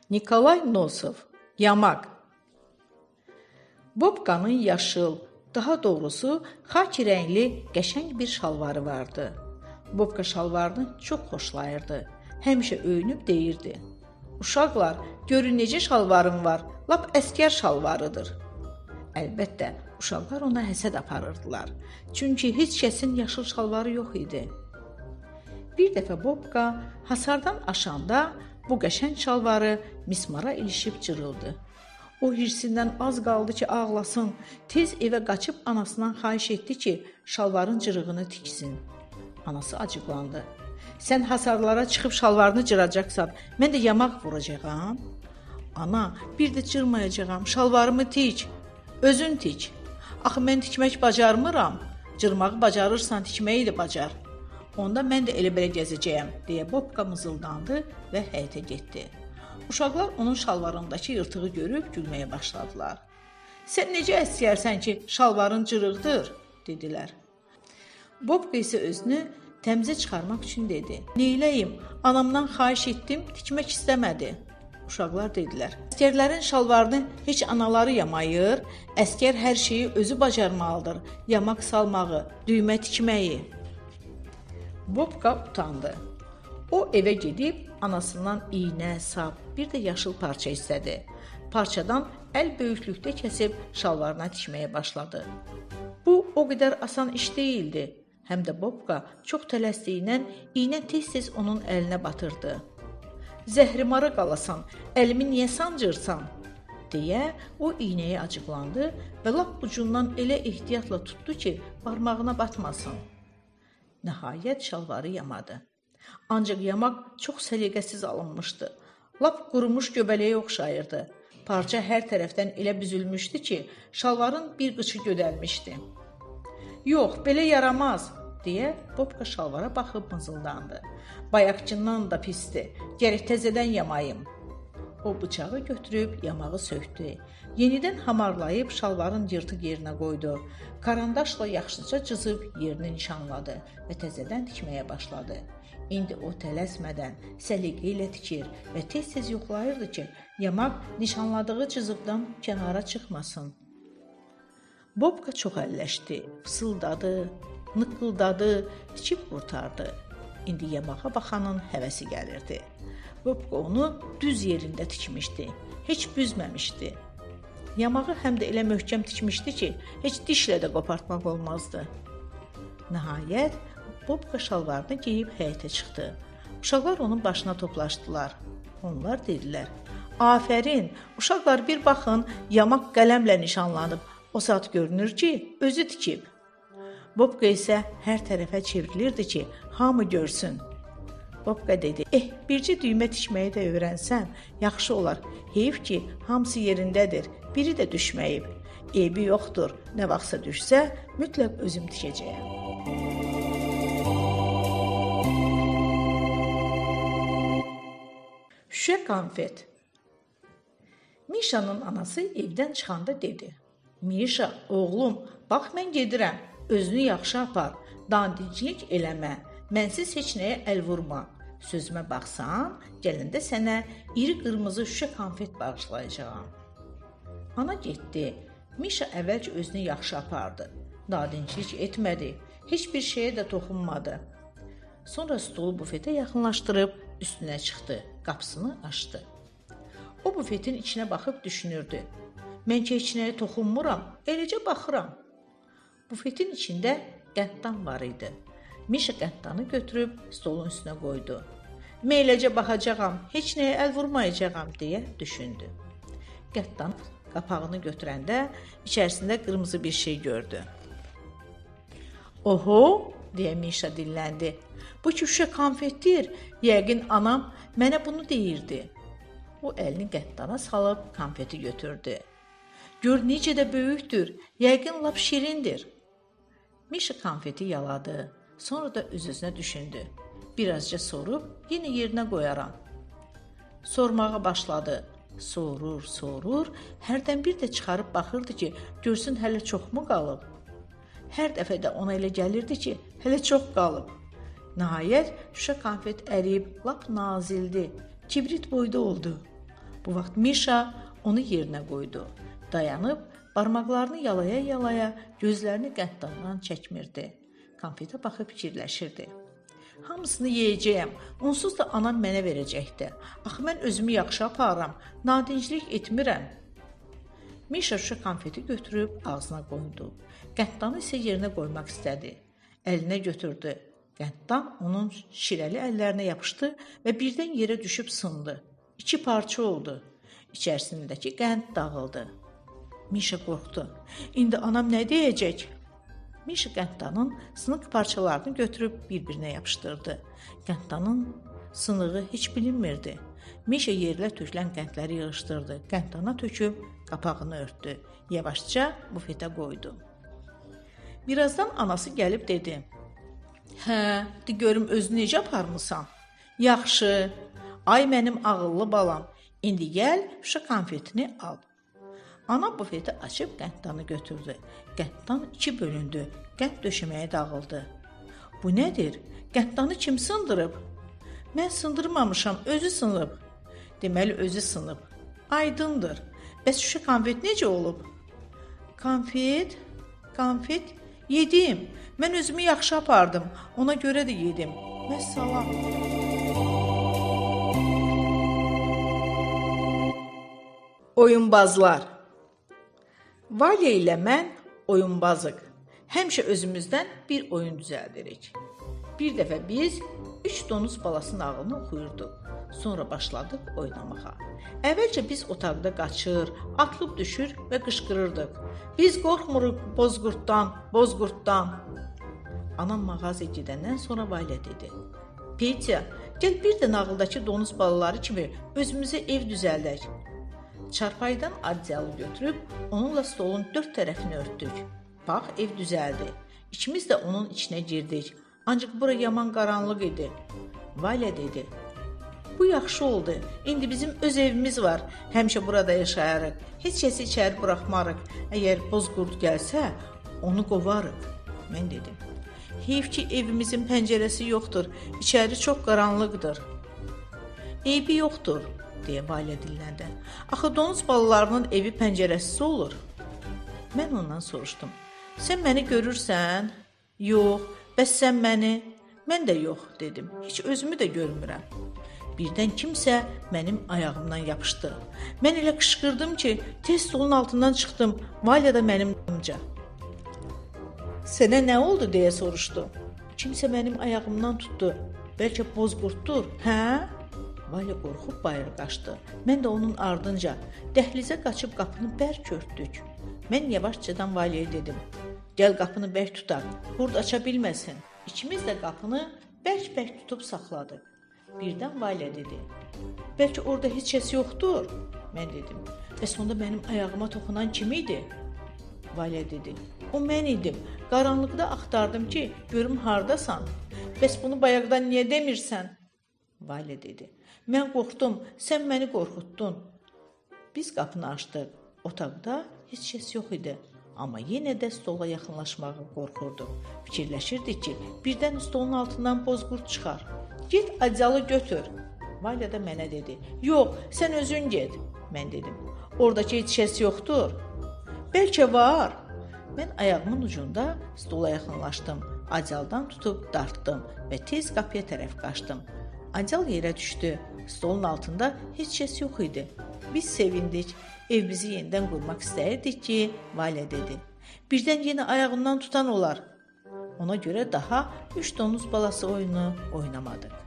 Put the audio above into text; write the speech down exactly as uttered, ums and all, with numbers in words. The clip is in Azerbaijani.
Nikolay Nosov, Yamaq. Bobkanın yaşıl, daha doğrusu xaki rəngli qəşəng bir şalvarı vardı. Bobka şalvarını çox xoşlayırdı. Həmişə öyünüb deyirdi: "Uşaqlar, görün necə şalvarım var, lap əskər şalvarıdır." Əlbəttə, uşaqlar ona həsəd aparırdılar. Çünki heç kəsin yaşıl şalvarı yox idi. Bir dəfə Bobka hasardan aşanda bu qəşəng şalvarı mismara ilişib cırıldı. O hirsindən az qaldı ki, ağlasın. Tez evə qaçıb anasından xahiş etdi ki, şalvarın cırığını tiksin. Anası acıqlandı. "Sən hasarlara çıxıb şalvarını cıracaqsan, mən də yamaq vuracağam." "Ana, bir də cırmayacağam, şalvarımı tik, özün tik." "Axı mən tikmək bacarmıram." "Cırmağı bacarırsan, tikməyi də bacar." "Onda mən də elə belə gəzəcəyəm," deyə Bobka mızıldandı və həyətə getdi. Uşaqlar onun şalvarındakı yırtığı görüb gülməyə başladılar. "Sən necə əskərsən ki, şalvarın cırıqdır," dedilər. Bobka isə özünü təmizə çıxarmaq üçün dedi: "Neyləyim, anamdan xahiş etdim, tikmək istəmədi." Uşaqlar dedilər: "Əskərlərin şalvarını heç anaları yamayır, əskər hər şeyi özü bacarmalıdır, yamaq salmağı, düymə tikməyi." Bobka utandı. O evə gedib anasından iynə, sap, bir də yaşıl parça istədi. Parçadan əl böyüklükdə kəsib şalvarına tikməyə başladı. Bu o qədər asan iş deyildi. Həm də Bobka çox tələsdiyindən iynə tez-tez onun əlinə batırdı. "Zəhrimara qalasan, əlimi niyə sancırsan?" deyə o iynəyə acıqlandı və lap ucundan elə ehtiyatla tutdu ki, barmağına batmasın. Nəhayət şalvarı yamadı. Ancaq yamaq çox səliqəsiz alınmışdı. Lap qurumuş göbələyə oxşayırdı. Parça hər tərəfdən elə büzülmüşdü ki, şalvarın bir qıçı gödəlmişdi. "Yox, belə yaramaz," deyə Bobka şalvara baxıb mızıldandı. "Bayaqçından da pisdir, gərək təzədən yamayım." O bıçağı götürüb yamağı sökdü. Yenidən hamarlayıb şalvarın yırtıq yerinə qoydu. Karandaşla yaxşıca cızıb yerini nişanladı və təzədən tikməyə başladı. İndi o tələsmədən, səliqə ilə tikir və tez-tez yoxlayırdı ki, yamaq nişanladığı cızıqdan kənara çıxmasın. Bobka çox əlləşdi, fısıldadı, nıqqıldadı, tikib qurtardı. İndi yamağa baxanın həvəsi gəlirdi. Bobka onu düz yerində tikmişdi, heç büzməmişdi. Yamağı həm də elə möhkəm tikmişdi ki, heç dişlə də qopartmaq olmazdı. Nəhayət, Bobka şalvarını geyib həyətə çıxdı. Uşaqlar onun başına toplaşdılar. Onlar dedilər: "Afərin, uşaqlar bir baxın, yamaq qələmlə nişanlanıb. O saat görünür ki, özü tikib." Bobka isə hər tərəfə çevrilirdi ki, hamı görsün. Bobka dedi: "Eh, bircə düymə tikməyi də öyrənsəm, yaxşı olar. Heyf ki, hamısı yerindədir, biri də düşməyib. Eybi yoxdur, nə vaxtsa düşsə, mütləq özüm tikəcəyəm." Şüşə konfet. Mişanın anası evdən çıxanda dedi: "Mişa, oğlum, bax mən gedirəm, özünü yaxşı apar, dandinclik eləmə, mənsiz heç nəyə əl vurma. Sözümə baxsan, gələndə sənə iri qırmızı şüşə konfet bağışlayacağam." Ana getdi. Mişa əvvəlcə özünü yaxşı apardı. Nadinclik etmədi, heç bir şeyə də toxunmadı. Sonra stolu bufetə yaxınlaşdırıb üstünə çıxdı, qapısını açdı. O bufetin içinə baxıb düşünürdü: "Mən ki heç nəyə toxunmuram, eləcə baxıram." Bufetin içində qənddan var idi. Mişa qənddanı götürüb stolun üstünə qoydu. "Mən eləcə baxacağam, heç nəyə əl vurmayacağam," deyə düşündü. Qənddan qapağını götürəndə içərisində qırmızı bir şey gördü. "Oho," deyə Mişa dilləndi. "Bu ki şüşə konfetdir. Yəqin anam mənə bunu deyirdi." O əlini qəndana salıb konfeti götürdü. "Gör necə də böyükdür. Yəqin lap şirindir." Mişa konfeti yaladı. Sonra da öz-özünə düşündü. "Birazca sorub yenə yerinə qoyaram." Sormağa başladı. Sorur, sorur, hərdən bir də çıxarıb baxırdı ki, görsün hələ çoxmu qalıb. Hər dəfə də ona elə gəlirdi ki, hələ çox qalıb. Nəhayət, şüşə konfet əriyib lap nazildi, kibrit boyda oldu. Bu vaxt Mişa onu yerinə qoydu. Dayanıb, barmaqlarını yalaya-yalaya gözlərini qənddandan çəkmirdi. Konfetə baxıb fikirləşirdi. Hamısını yeyəcəyəm, onsuz da anam mənə verəcəkdir. Axı mən özümü yaxşı aparıram, nadinclik etmirəm. Mişa şüşə konfeti götürüb ağzına qoydu. Qənddanı isə yerinə qoymaq istədi. Əlinə götürdü. Qənddan onun şirəli əllərinə yapışdı və birdən yerə düşüb sındı. İki parça oldu. İçərisindəki qənd dağıldı. Mişa qorxdu. İndi anam nə deyəcək? Mişa qənddanın sınıq parçalarını götürüb bir-birinə yapışdırdı. Qənddanın sınığı heç bilinmirdi. Mişa yerilə tökülən qəndləri yığışdırdı. Qəndana töküb qapağını örtdü. Yavaşca bufetə qoydu. Birazdan anası gəlib dedi. Hə, de görüm özünü necə aparmısan? Yaxşı. Ay mənim ağıllı balam. İndi gəl şüşə konfetini al. Ana bufeti açıb qənddanı götürdü. Qənddan iki bölündü. Qənd döşəməyə dağıldı. Bu nədir? Qənddanı kim sındırıb? Mən sındırmamışam, özü sınıb. Deməli özü sınıb. Aydındır. Bəs şüşə konfet necə olub? Konfet? Konfet? Yedim. Mən özümü yaxşı apardım. Ona görə də yedim. Vəssalam. Oyunbazlar. Valya ilə mən oyunbazıq. Həmişə özümüzdən bir oyun düzəldirik. Bir dəfə biz üç donuz balasının nağılını oxuyurduq. Sonra başladıq oynamağa. Əvvəlcə biz otaqda qaçır, atılıb düşür və qışqırırdıq. Biz qorxmuruq bozqurddan, bozqurddan. Anam mağazaya gedəndən sonra Valya dedi. Petya, gəl bir də nağıldakı donuz balaları kimi özümüzə ev düzəldək. Çarpaydan adyalı götürüb onunla stolun dörd tərəfini örtdük. Bax, ev düzəldi. İkimiz də onun içinə girdik. Ancaq bura yaman qaranlıq idi. Valya dedi. Bu yaxşı oldu. İndi bizim öz evimiz var. Həmişə burada yaşayarıq. Heç kəsi içəri buraxmarıq. Əgər bozqurd gəlsə, onu qovarıq. Mən dedim. Heyf ki, evimizin pəncərəsi yoxdur. İçəri çox qaranlıqdır. Eybi yoxdur, deyə Valya dilləndi. Axı donuz balalarının evi pəncərəsiz olur. Mən ondan soruşdum. Sən məni görürsən? Yox. Bəs sən məni? Mən də yox, dedim. Heç özümü də görmürəm. Birdən kimsə mənim ayağımdan yapışdı. Mən elə qışqırdım ki, tez stolun altından çıxdım. Valya da mənim yanımca. Sənə nə oldu, deyə soruşdu. Kimsə mənim ayağımdan tutdu. Bəlkə bozqurddur, hə? Valya qorxub bayıra qaçdı. Mən də onun ardınca. Dəhlizə qaçıb qapını bərk örtdük. Mən yavaşcadan Valyaya dedim. Gəl qapını bərk tutaq, qurd aça bilməsin. İkimiz də qapını bərk-bərk tutub saxladıq. Birdən Valya dedi. Bəlkə orada heç kəs yoxdur? Mən dedim. Bəs onda mənim ayağıma toxunan kim idi? Valya dedi. O mən idim. Qaranlıqda axtardım ki, görüm hardasan. Bəs bunu bayaqdan niyə demirsən? Valya dedi. Mən qorxdum, sən məni qorxutdun. Biz qapını açdıq. Otaqda heç kəs yox idi. Amma yenə də stola yaxınlaşmağa qorxurduq. Fikirləşirdik ki, birdən stolun altından bozqurd çıxar. Get adyalı götür. Valya da mənə dedi. Yox, sən özün get. Mən dedim. Oradakı heç kəs yoxdur. Bəlkə var. Mən ayağımın ucunda stola yaxınlaşdım. Adyaldan tutub dartdım və tez qapıya tərəf qaçdım. Adyal yerə düşdü. Stolun altında heç kəs yox idi. Biz sevindik. Evimizi yenidən qurmaq istəyirdik ki, Valya dedi. Birdən yenə ayağımdan tutan olar. Ona görə daha üç donuz balası oyunu oynamadıq.